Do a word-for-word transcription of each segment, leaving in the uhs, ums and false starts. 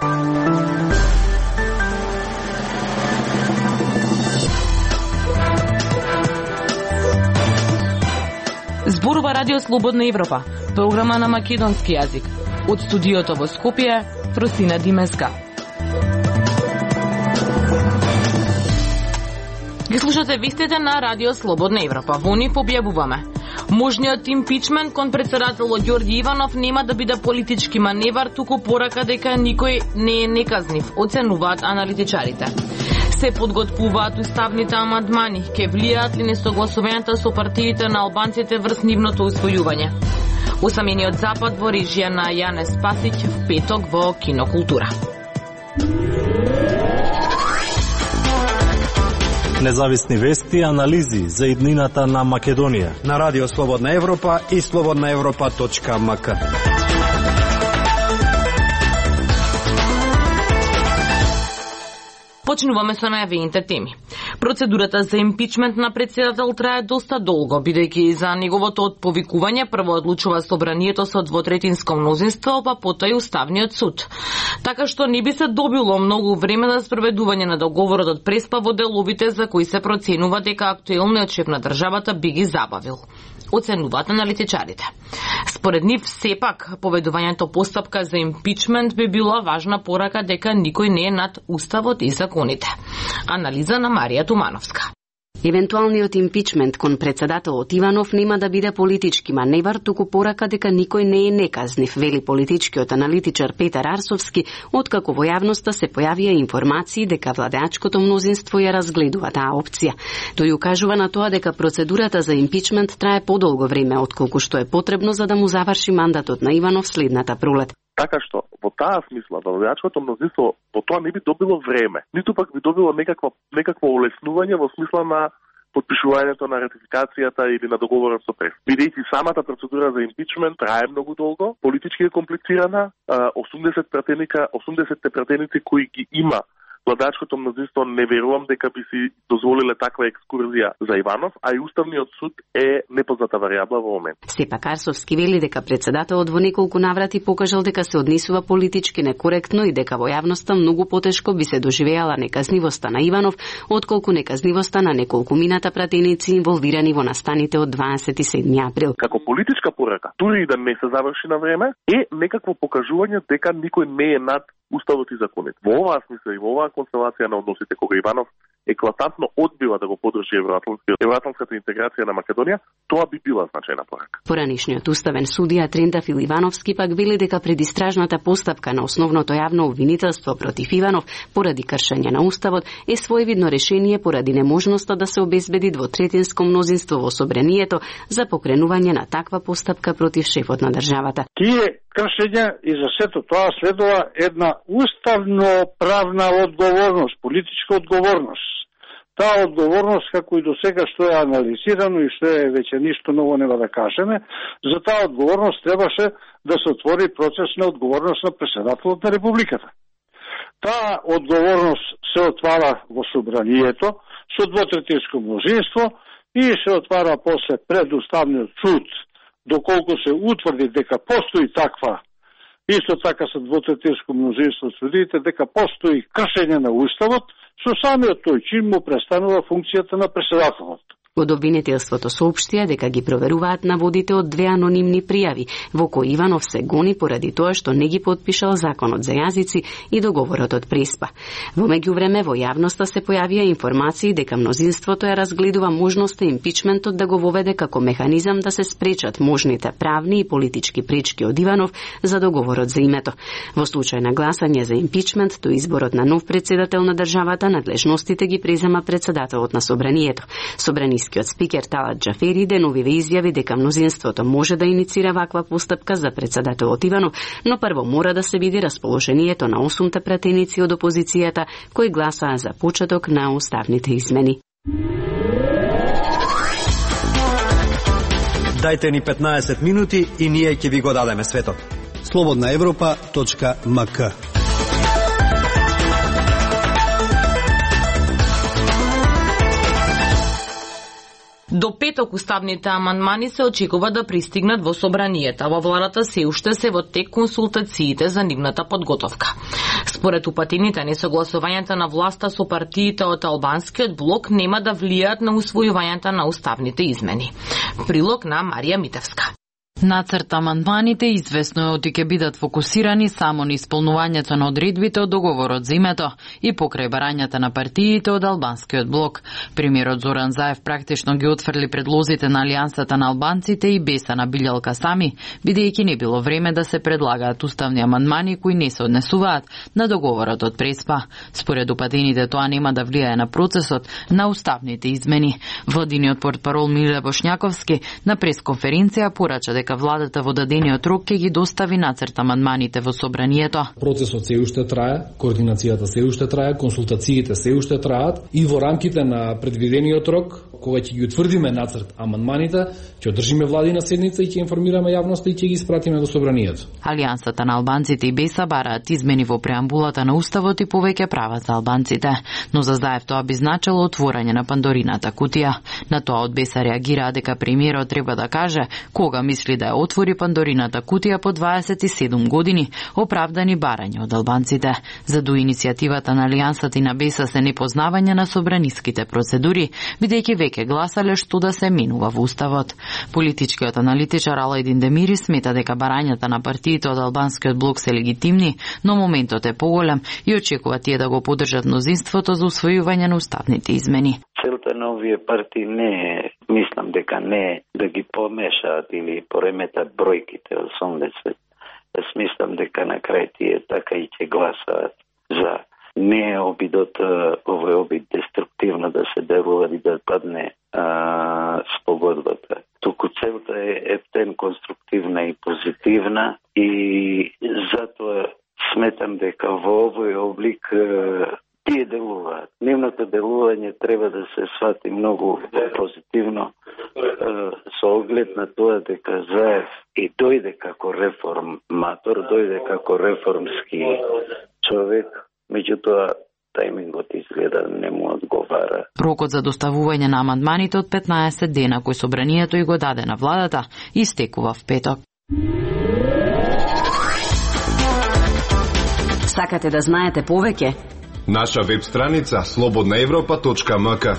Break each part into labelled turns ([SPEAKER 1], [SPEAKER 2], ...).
[SPEAKER 1] Зборува Радио Слободна Европа, програма на македонски јазик. Од студиото во Скопје, Просина Димеска. Ги слушате вестите на Радио Слободна Европа. Во ни објавуваме: можниот импичмент кон председателот Ѓорѓи Иванов нема да биде политички маневар, туку порака дека никој не е неказнив, оценуваат аналитичарите. Се подготвуваат уставните амандмани, ке влијаат ли несогласувањата со партиите на албанците врз нивното усвојување. Осамениот запад во режија на Јане Спасиќ в петок во Кинокултура.
[SPEAKER 2] Независни вести и анализи за иднината на Македонија
[SPEAKER 3] на Радио Слободна Европа и слободна европа точка ем ка.
[SPEAKER 1] Почнуваме со најавените теми. Процедурата за импичмент на председател трае доста долго, бидејќи за неговото отповикување прво одлучува собранието со двотретинско мнозинство, па потоа и Уставниот суд. Така што не би се добило многу време за спроведување на договорот од Преспа во деловите за кои се проценува дека актуелниот шеф на државата би ги забавил, оценуваат аналитичарите. Според нив, сепак, поведувањето постапка за импичмент би била важна порака дека никој не е над уставот и законите. Анализа на Марија Тумановска.
[SPEAKER 4] Евентуалниот импичмент кон председателот Иванов нема да биде политички маневар, туку порака дека никој не е неказнив, вели политичкиот аналитичар Петар Арсовски, откако во јавноста се појавија информации дека владеачкото мнозинство ја разгледува таа опција. Тој укажува на тоа дека процедурата за импичмент трае подолго време отколку што е потребно за да му заврши мандатот на Иванов следната пролет.
[SPEAKER 5] Така што, во таа смисла, владеачкото мнозинство во тоа не би добило време, ниту пак би добило некаква, некакво олеснување во смисла на подпишувањето на ратификацијата или на договорот со Преспа. Бидејќи самата процедура за импичмент трае многу долго, политички е комплицирана, осумдесет пратеника, осумдесетте пратеници кои ги има владеачкото мнозинство, не верувам дека би си дозволиле таква екскурзија за Иванов, а и Уставниот суд е непозната варијабла во момент.
[SPEAKER 4] Сепак Арсовски вели дека председателот во неколку наврати покажал дека се однесува политички некоректно и дека во јавноста многу потешко би се доживеала неказнивоста на Иванов, отколку неказнивоста на неколку мината пратеници инволвирани во настаните од дваесет и седми април.
[SPEAKER 5] Како политичка порака, дури и да не се заврши на време, е некакво покажување дека никој не е над уставот и законите. Во оваа смисла и во оваа констелација на односите кога Иванов еклатантно одбива да го подржи евроатлантската интеграција на Македонија, тоа би била значајна порака.
[SPEAKER 4] Поранишниот уставен судија Трентафил Ивановски пак вели дека предистражната постапка на основното јавно обвинителство против Иванов поради кршење на уставот е своевидно решение поради неможноста да се обезбеди двотретинско мнозинство во собранието за покренување на таква постапка против шефот на државата.
[SPEAKER 6] Тие кршења и за сето тоа следува една уставно-правна одговорност, политичка одговорност. Таа одговорност, како и до сега што е анализирано и што е веќе ништо ново нема да кажеме, за таа одговорност требаше да се отвори процес на одговорност на председателот на Републиката. Таа одговорност се отвара во собранието со двотретинско мнозинство и се отвара после пред Уставниот суд, доколку се утврди дека постои таква, исто така со двотретинско мнозинство судиите, дека постои кршење на уставот, со самиот тој чин му престанува функцијата на председателот.
[SPEAKER 4] Од обвинителството соопштија дека ги проверуваат наводите од две анонимни пријави, во кои Иванов се гони поради тоа што не ги потпишал законот за јазици и договорот од Преспа. Во меѓувреме во јавноста се појавија информации дека мнозинството ја разгледува можноста импичментот да го воведе како механизам да се спречат можните правни и политички пречки од Иванов за договорот за името. Во случај на гласање за импичмент, до изборот на нов председател на државата, надлежностите ги презема председателот на собранието. Собрани Искиот спикер Талат Џафери деновиве изјави дека мнозинството може да иницира ваква постапка за председателот Иванов, но прво мора да се види расположението на осумте пратеници од опозицијата кои гласаа за почеток на уставните измени.
[SPEAKER 3] Дајте ни петнаесет минути и ние ќе ви го дадеме светот. слободна европа точка ем ка.
[SPEAKER 1] До петок уставните амандмани се очекува да пристигнат во собранието. Во владата се уште се во тек консултациите за нивната подготовка. Според упатените несогласувањата на власта со партиите од албанскиот блок нема да влијаат на усвојувањето на уставните измени. Прилог на Марија Митевска.
[SPEAKER 7] Нацрт амандманите извесно е оти ќе бидат фокусирани само на исполнувањето на одредбите од договорот за името и покрај барањата на партиите од албанскиот блок. Премиерот Зоран Заев практично ги отфрли предлозите на Алијансата на албанците и Беса на Билјалка Сами, бидејќи не било време да се предлагаат уставни амандмани кои не се однесуваат на договорот од Преспа. Според упатените тоа нема да влијае на процесот на уставните измени. Владиниот портпарол Миле Бошњаковски на пресконференција порача дека владата во дадениот рок ќе ги достави нацрт амандманите во собранието.
[SPEAKER 8] Процесот се уште трае, координацијата се уште трае, консултациите се уште траат и во рамките на предвидениот рок, кога ќе ги утврдиме нацрт амандманите, ќе одржиме владина седница и ќе информираме јавноста и ќе ги испратиме во собранието.
[SPEAKER 7] Алијансата на албанците и Беса бараат измени во преамбулата на уставот и повеќе права за албанците, но за Заев тоа би значило отворање на Пандорината кутија. На тоа од Беса реагира дека премиерот треба да каже кога мисли да ја отвори Пандорината кутија по дваесет и седум години, оправдани барања од албанците. За до иницијативата на Алијансата и на Беса се непознавање на собраниските процедури, бидејќи веќе гласале што да се менува во уставот. Политичкиот аналитичар Алајдин Демири смета дека барањата на партиите од албанскиот блок се легитимни, но моментот е поголем и очекува тие да го поддржат мнозинството за усвојување на уставните измени.
[SPEAKER 9] Целта на овие партии не е, мислам дека не е да ги помешаат или пореметат бројките осумдесет. Јас мислам дека на крај тие така и ќе гласаат за. Не е обидот, овој обид деструктивно да се делува и да падне а, спогодбата. Туку целта е ептен конструктивна и позитивна и затоа сметам дека во овој облик тие делуваат. Нивното делување треба да се свати многу позитивно со оглед на тоа дека Заев и дојде како реформатор, дојде како реформски човек, меѓутоа тајмингот изгледа не му одговара.
[SPEAKER 7] Рокот за доставување на амандманите од петнаесет дена кој собранието и го даде на владата истекува в петок.
[SPEAKER 4] Сакате да знаете повеќе?
[SPEAKER 10] Наша веб страница слободна европа точка ем ка.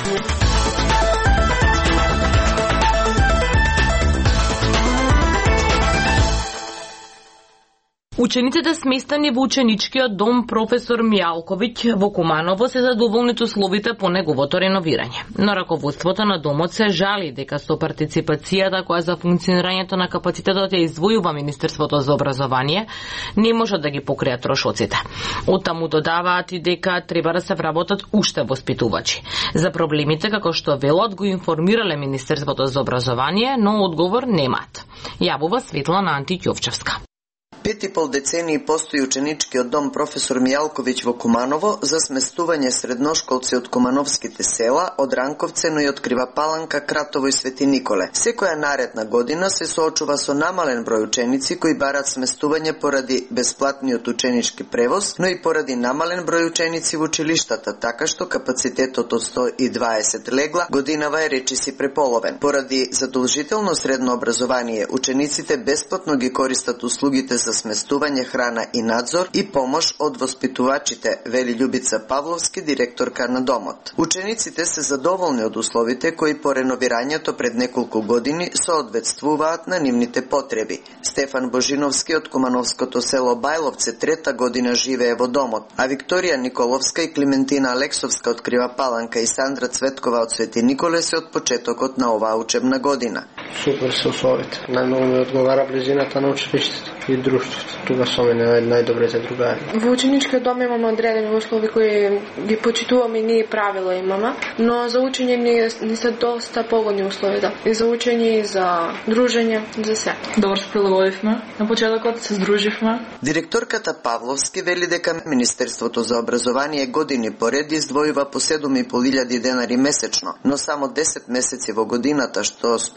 [SPEAKER 1] Учениците сместани во ученичкиот дом професор Мијалковиќ во Куманово се задоволни условите по неговото реновирање. Но раководството на домот се жали дека со партиципацијата која за функционирањето на капацитетот ја издвојува Министерството за образование, не можат да ги покријат трошоците. Оттаму додаваат и дека треба да се вработат уште воспитувачи. За проблемите, како што велат, го информирале Министерството за образование, но одговор немаат. Јавува Светлана Антиќовчевска.
[SPEAKER 11] Пет и пол децении постои ученичкиот дом професор Мијалковиќ во Куманово за сместување средношколци од кумановските села, од Ранковце, но и од Кривапаланка, Кратово и Свети Николе. Секоја наредна година се соочува со намален број ученици кои барат сместување поради бесплатниот ученички превоз, но и поради намален број ученици во училиштата, така што капацитетот од сто и дваесет легла годинава е речиси преполовен. Поради задолжително средно образование, учениците бесплатно ги користат услугите за сместување, храна и надзор и помош од воспитувачите, вели Љубица Павловски, директорка на домот. Учениците се задоволни од условите кои по реновирањето пред неколку години соодветствуваат на нивните потреби. Стефан Божиновски од кумановското село Бајловце трета година живее во домот, а Викторија Николовска и Климентина Алексовска од Кривапаланка и Сандра Цветкова од Свети Николе се од почетокот на оваа учебна година.
[SPEAKER 12] Супер се условите. Најмногу ми одговара близината на училиштето и друштвото. Тука со мене е најдобре за другари.
[SPEAKER 13] Во ученичкиот дом имаме одредени услови кои ги почитуваме и ние правила имаме, но за учење ни, ни се доста погодни условите. И за учење, и за дружење, за се.
[SPEAKER 14] Добро се прилагодивме. На почетокот се здруживме.
[SPEAKER 11] Директорката Павловски вели дека Министерството за образование години поред издвојува по седум и пол илјади денари месечно, но само десет месеци во годината, што според Павловски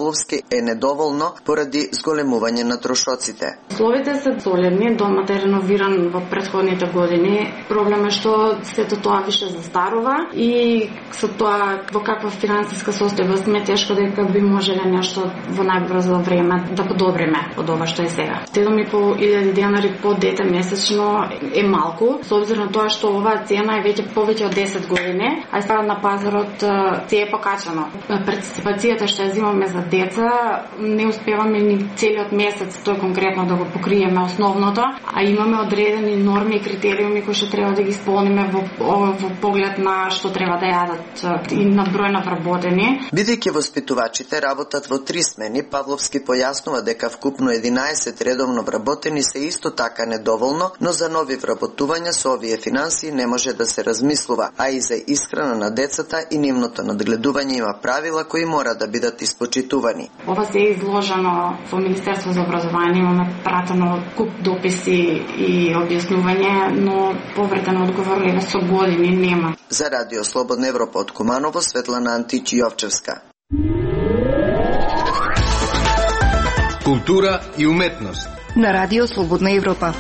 [SPEAKER 11] Павловски е недоволно поради зголемување на трошоците.
[SPEAKER 15] Условите се солидни, домот е реновиран во претходните години. Проблем е што сето тоа више застарува и со тоа во каква финансиска состојба сме, тешко дека би можеле нешто во најбрзо време да подобриме од ова што е сега. седум и по илјади денари по дете месечно е малку, со обзир на тоа што оваа цена е веќе повеќе од десет години, а сега на пазарот се е покачено. Партиципацијата што ја земаме за деца не успеваме ни целиот месец тој конкретно да го покриеме основното, а имаме одредени норми и критериуми кои што треба да ги исполниме во, во поглед на што треба да јадат и на број на вработени.
[SPEAKER 11] Бидејќи воспитувачите работат во три смени, Павловски појаснува дека вкупно единаесет редовно вработени се исто така недоволно, но за нови вработувања со овие финансии не може да се размислува, а и за исхрана на децата и нивното надгледување има правила кои мора да бидат испочитувани.
[SPEAKER 15] Ова се е изложено во Министерство за образование, имаме пратено куп дописи и објаснување, но повреден одговор леве со години нема.
[SPEAKER 11] За Радио Слободна Европа од Куманово, Светлана Антич Јовчевска.
[SPEAKER 10] Култура и уметност
[SPEAKER 16] на Радио Слободна Европа.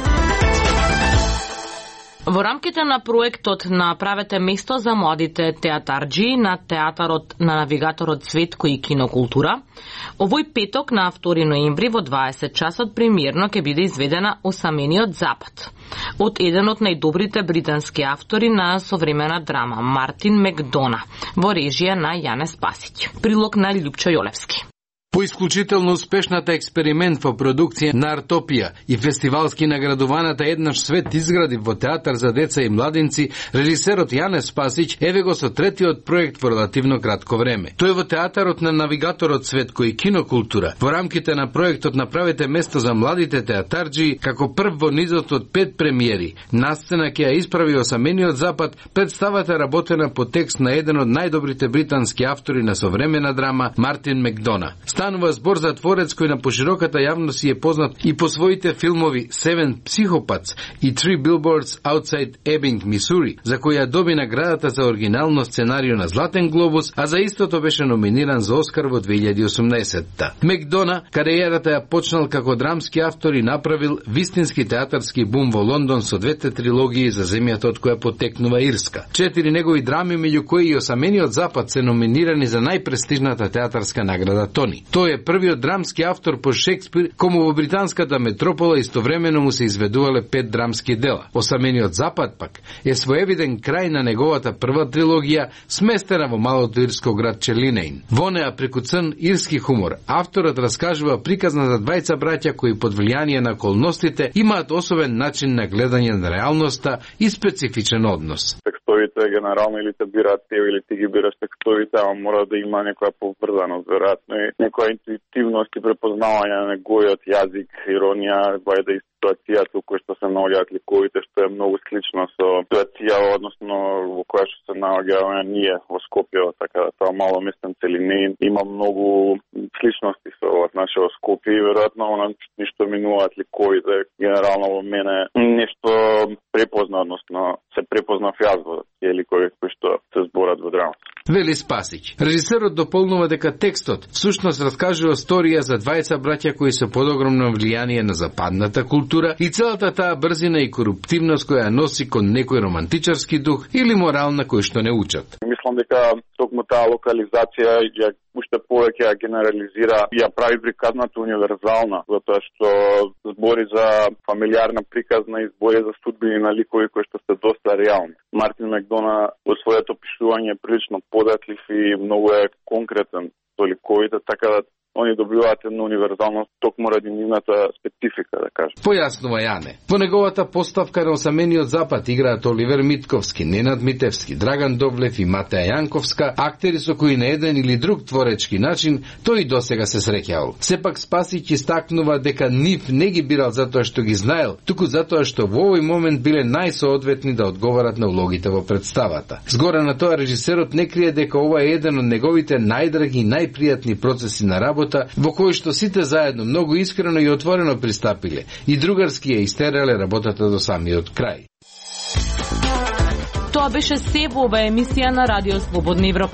[SPEAKER 1] Во рамките на проектот Направете место за младите театарџи на театарот на навигаторот Цветко и Кинокултура, овој петок на втори ноември во дваесет часот премиерно ќе биде изведена Осамениот запад од еден од најдобрите британски автори на современа драма, Мартин Макдона, во режија на Јане Спасиќ. Прилог на Љупчо Јолевски.
[SPEAKER 17] По исклучително успешната експеримент во продукција на Артопија и фестивалски наградуваната Еднаш свет изгради во театар за деца и младинци, режисерот Јане Спасиќ еве го со третиот проект во релативно кратко време. Тој во театарот на навигаторот Цветко и Кинокултура, во рамките на проектот Направете место за младите театарџи, како прв во низот од пет премиери, на сцена ќе ја исправи Осамениот запад, представата работена по текст на еден од најдобрите британски автори на современа драма, Мартин Макдона. Станува збор за творец кој на пошироката јавност си е познат и по своите филмови Seven Psychopaths и Three Billboards Outside Ebbing, Мисури, за кој ја доби наградата за оригинално сценарио на Златен глобус, а за истото беше номиниран за Оскар во две илјади и осумнаесетта. Макдона кариерата ја почнал како драмски автор и направил вистински театарски бум во Лондон со двете трилогии за земјата од која потекнува Ирска. Четири негови драми, меѓу кои и Осамениот запад, се номинирани за најпрестижната театарска награда Тони. Тој е првиот драмски автор по Шекспир, кому во британската метропола истовремено му се изведувале пет драмски дела. Осамениот запад пак е своевиден крај на неговата прва трилогија, сместена во малото ирско град Челинеин. Во неа преку црн ирски хумор, авторот раскажува приказна за двајца браќа кои под влијание на околностите имаат особен начин на гледање на реалноста и специфичен однос.
[SPEAKER 18] Текстовите генерално или те бираат те или ти ги бираш текстовите, ама мора да има некоја поврзаност, веројатно и некоја интуитивност и препознавање на неговиот јазик, иронија, вајда и ситуацијата во која што се наоѓаат ликовите, што е многу слично со ситуација, односно во која што се наоѓаме ние во Скопје, така да тоа мало местен Целинеин има многу сличности со нашето Скопје и веројатно она ништо минуваат ликовите, генерално во мене нешто препозна, односно се препознав јас во тие ликови кои што се зборат во драма.
[SPEAKER 17] Вели Спасиќ. Режисерот дополнува дека текстот всушност раскажува сторија за двајца браќа кои се под огромно влијание на западната култура и целата таа брзина и коруптивност која носи кон некој романтичарски дух или морал на кој што не учат.
[SPEAKER 18] Мислам дека токму таа локализација ја уште повеќе ја генерализира и ја прави приказната универзална, затоа што збори за фамилиарна приказна и збори за судбини на ликови кои што се доста реални. Мартин Макдона во своето пишување е прилично податлив и многу е конкретен со ликовите, така да они добиваат една универзалност токму ради нивната специфика, да кажем.
[SPEAKER 17] Појаснува Јане. Во неговата поставка на Осамениот запад играат Оливер Митковски, Ненад Митевски, Драган Довлев и Матеја Јанковска, актери со кои на еден или друг творечки начин тој досега се среќавал. Сепак Спасиќ истакнува дека нив не ги бирал затоа што ги знаел, туку затоа што во овој момент биле најсоодветни да одговарат на улогите во представата. Згора на тоа режисерот не крие дека ова е еден од неговите најдраги и најпријатни процеси на работа во кој што сите заедно многу искрено и отворено пристапиле и другарски ја истерале работата до самиот крај.
[SPEAKER 1] Тоа беше се во оваа емисија на Радио Слободна Европа.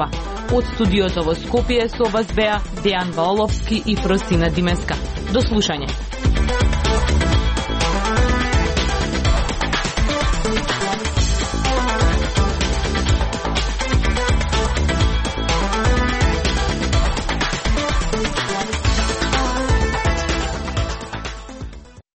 [SPEAKER 1] Од студиото во Скопје со вас беа Дејан Ваоловски и Фросина Димеска. До слушање.